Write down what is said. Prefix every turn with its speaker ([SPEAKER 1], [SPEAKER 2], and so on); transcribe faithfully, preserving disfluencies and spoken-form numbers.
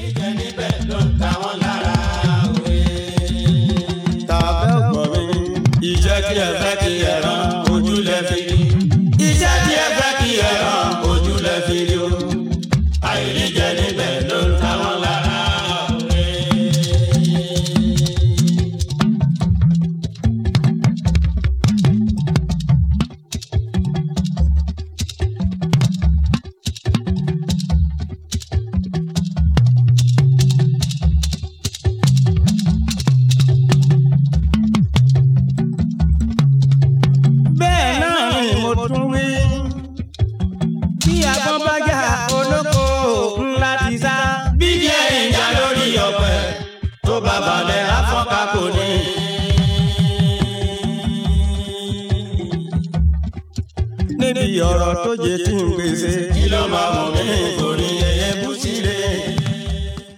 [SPEAKER 1] àìríjẹ níbẹ̀ ló ń ta wọ́n lára òwe.
[SPEAKER 2] tàbẹ́ ọ̀gbọ̀n mi.
[SPEAKER 1] iṣẹ́ tí ẹ fẹ́ kí ẹ rán ojú lẹ fi rí. iṣẹ́ tí ẹ fẹ́ kí ẹ rán ojú lẹ fi rí o. àìríjẹ níbẹ̀ ló ń ta wọ́n lára òwe.
[SPEAKER 2] bẹ́ẹ̀ náà ni mo tún wí. bí agbọ́n bá jà olóko ńlá ti sá.
[SPEAKER 1] bí díẹ̀ ìjà lórí ọ̀pẹ tó bá balẹ̀ afọ́ká kò ní.
[SPEAKER 2] níbi ọ̀rọ̀ tó jẹ́ kí n gbèsè.
[SPEAKER 1] kí ló máa mú mi kò ní ẹyẹ.